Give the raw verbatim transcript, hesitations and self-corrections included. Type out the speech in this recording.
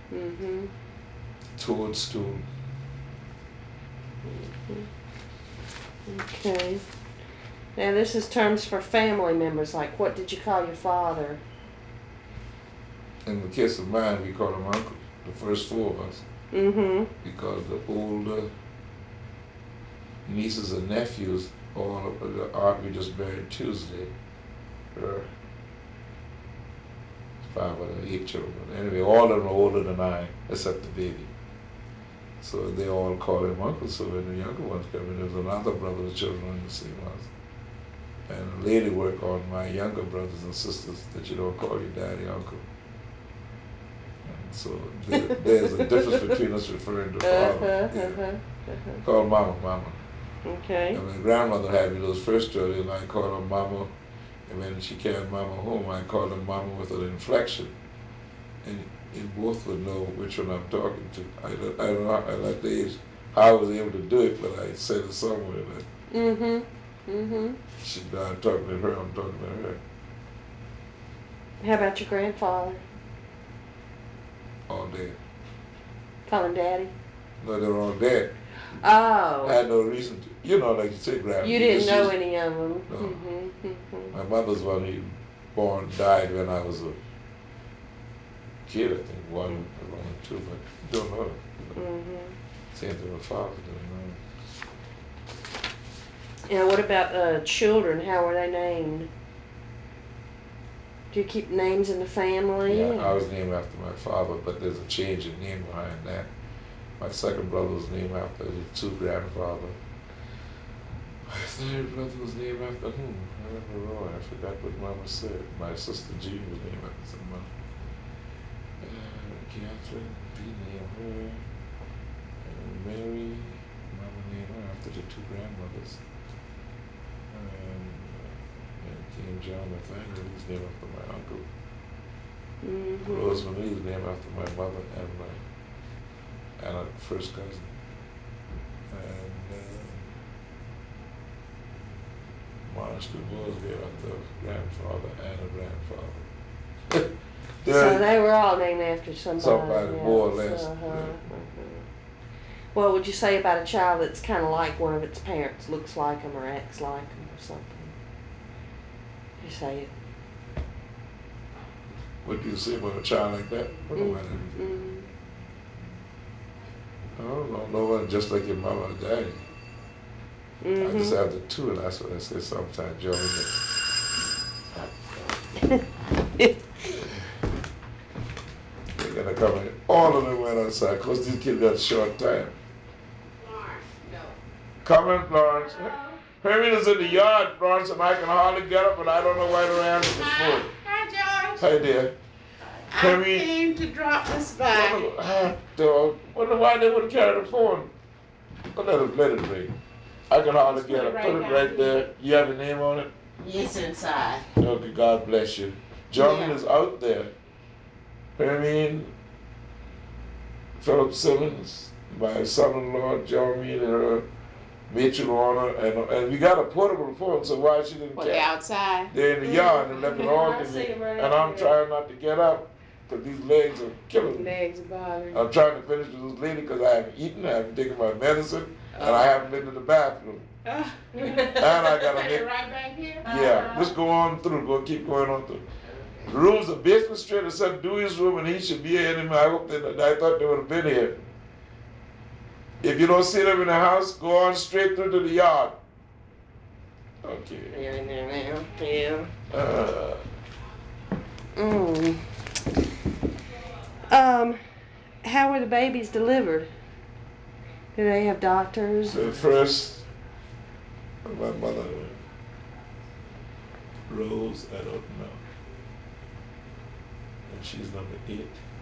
Mm-hmm. Toadstool. Mm-hmm. Okay. Now this is terms for family members, like what did you call your father? In the case of mine, we call him uncle, the first four of us. Mm-hmm. Because the older nieces and nephews, all of the aunt we just buried Tuesday, her five or eight children. Anyway, all of them are older than I, except the baby. So they all call him uncle. So when the younger ones come in, there was another brother's children in the same house. And a lady worked on my younger brothers and sisters that you don't call your daddy uncle. And so there, there's a difference between us referring to father. Uh-huh, Yeah. uh-huh, uh-huh. Call mama, mama. Okay. And my grandmother had me those first children, I called her mama. And when she carried mama home, I called her mama with an inflection. And you both would know which one I'm talking to. I don't, I don't know, I like the age, how I was able to do it, but I said it somewhere that Mm-hmm. Mm-hmm. she, I'm talking to her, I'm talking to her. How about your grandfather? All day. Call him Daddy? No, they're all dead. Oh. I had no reason to, you know, like you say, grandma. You didn't just know used- any of them? No. Mm-hmm. Mm-hmm. My mother's one who born, died when I was a kid, I think, one, one or two, but don't know. Mm-hmm. Same thing with father, don't know. Now, what about uh, children? How were they named? Do you keep names in the family? Yeah, I was named after my father, but there's a change in name behind that. My second brother was named after his two grandfather. My third brother was named after whom? I don't know. I forgot what Mama said. My sister Jean was named after someone. Uh, Catherine, B named her. And Mary, Mama named her after the two grandmothers. And, uh, and King John Nathaniel, he's named after my uncle. Mm-hmm. Rosemary is named after my mother and my and a first cousin. And uh, Monster was named after grandfather and a grandfather. So they were all named after somebody. Somebody, else. more or less. Uh-huh. Yeah. Uh-huh. What would you say about a child that's kind of like one of its parents, looks like them or acts like them or something? You say it. What do you say about a child like that? What do I know? Mm-hmm. I don't know, no one just like your mama and daddy. Mm-hmm. I just have the two, and that's what I say sometimes, Joey. They're gonna come in. All of them went outside, because these kids got short time. No. Come in, Florence. Hermina's in the yard, Florence, and I can hardly get up, and I don't know why they're answering the phone. Hi, George. Hi, dear. I Henry. came to drop this by. Ah, dog. Wonder why they wouldn't carry the phone. But let it, let it ring. I can hardly Just get put up. it Put right it right down there. You have your name on it? Yes, inside. Okay, God bless you. John Yeah. is out there. Hermine, Philip Simmons, my son-in-law, John Mead, and her Mitchell Warner, and, and we got a portable phone, so why she didn't Well, carry they're outside. They're in the yard and left it all I to see me. them right And out I'm there. trying not to get up, because these legs are killing me. Legs are bothering. I'm trying to finish with this lady because I haven't eaten, I haven't taken my medicine, and I haven't been to the bathroom. Uh, And I got a Right big- back here. Yeah, let's go on through, go keep going on through. The room's a basement straight, except Dewey's room, and he should be here anyway. I hope that, I thought they would have been here. If you don't see them in the house, go on straight through to the yard. Okay. They're in there now. Yeah. Uh, Mm. Um, how were the babies delivered? Do they have doctors? the first, my mother, Rose, I don't know. And she's number eight.